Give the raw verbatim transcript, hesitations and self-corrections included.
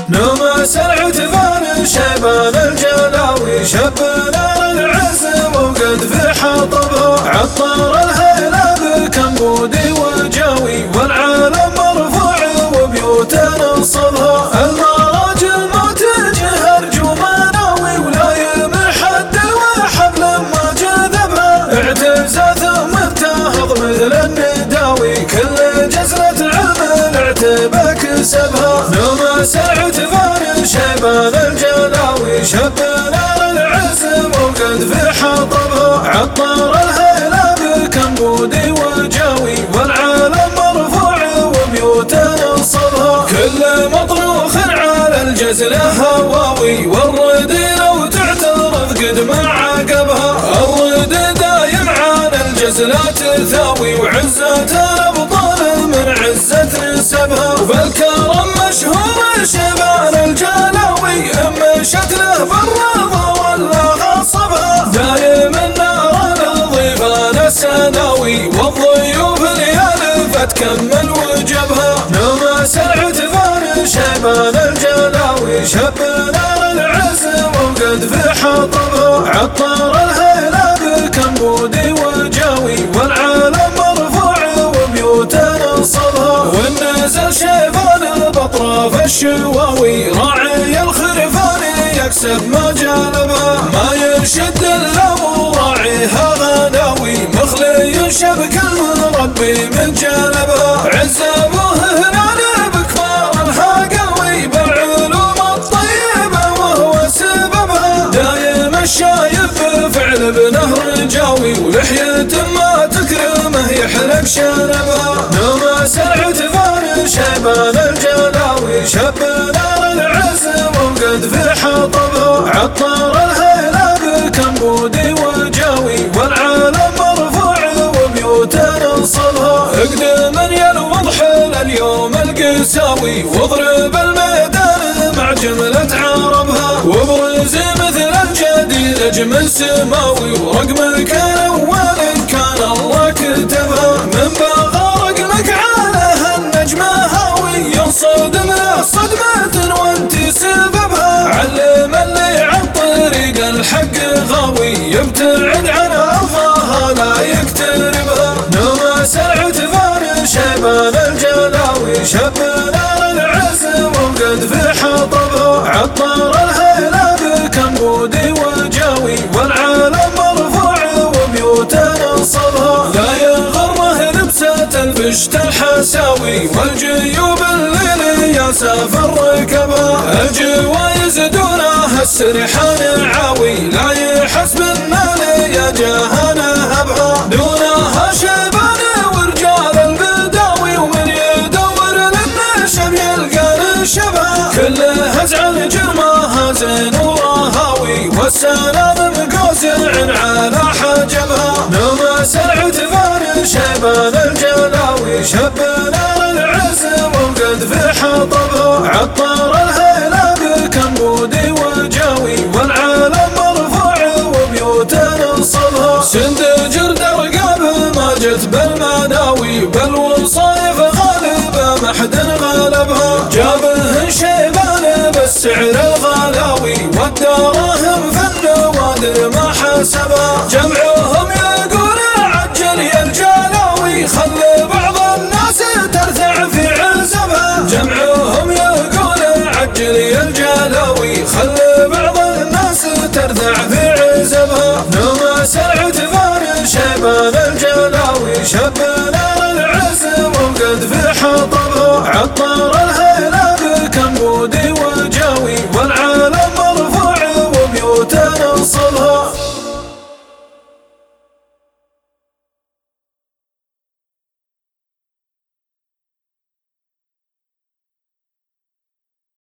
نومس العتبان شيبان الجلاوي شب نار العزم وقد في حطبها عطار الهيلة بكمبودي وجاوي والعالم مرفوع وبيوتنا نصبها المراجل ما تجه ارجماناوي ولا يمحد وحبل ما جذبها اعتز ثم اتهض مثل النداوي كل جزرة علم العتبة كسبها نومس العتبان شيبان الجلاوي شب نار العزم وقد في حطبها عطار الهيلة بكمبودي وجاوي والعالم مرفوع وبيوتنا نصبها كل مطروخ على الجزلة هواوي والرد لو تعترض قد ما عقبها الرد دايم على الجزلة تثاوي وعزة الأبطال من عزة نسبها فالكرم مشهور شبان الجلاوي أما شكله بالرضا ولا غصبها دايم النار الضيفان السناوي والضيوف ليالفت كمل وجبها نومس العتبان شيبان الجلاوي شب نار العزم وقد في حطبها عطار الهيلة بكمبودي وجاوي والعالم مرفوع وبيوتنا نصبها والنزل شيبان بأطراف الشواوي راعي الخرفان يكسب ما جلبها ما يرشد الا وراعيها غناوي مخلي شبك المربي من جلبها عز ابوه هنا بكبار الهاقوي بالعلوم الطيبه وهو سببها دايم الشايب بفعل بنهر جاوي ولحيه ما تكرمه يحلق شنبها نومس العتبان شيبان الجلاوي شب نار العزم وقد في حطبها عطار الهيلة بكمبودي وجاوي والعالم مرفوع وبيوتنا نصبها اقدم يلوض حل اليوم القساوي واضرب الميدان مع جملة عربها وابرز مثل الجديد اجمل سماوي ورقمك الاول كان الله كتبها من بغى رقمك على النجمة هاوي ينصدم له صدمة وانت سببها علم اللي عن طريق الحق غاوي يبتعد عن ارضها لا يقتربها نومس العتبان شيبان الجلاوي شب نار العزم وقد في حطبها عطار الهيلة بكمبودي وجاوي والعالم مرفوع وبيوتنا نصبها لا يغره لبسة البشت الحساوي والجيوب الليل يا سافر ركبها الجوايز دونها السرحان العاوي لا يحسب النال يا جهانا هبها دونها شيبان ورجال البداوي ومن يدور للنشب يلقى نشبها كل هزع جرمها زين ورهاوي والسلام مقوسع على حجبها نومس العتبان شيبان الجلاوي شب نار العزم وقد في حطبها عطار الهيلة بكمبودي وجاوي والعالم مرفوع وبيوتنا نصبها سندجر درقاب ما جت بالمناوي بل والصيف غالبه ما حد غلبها جابه شيبان بالسعر الغلاوي والدراهم في النوادر ما حسبها جمعهم يقول عجل يا الجلاوي خلي بعض الناس ترثع في عزبها جمعهم يقول عجل يا الجلاوي خلي بعض الناس ترثع في عزبها نومس العتبان شيبان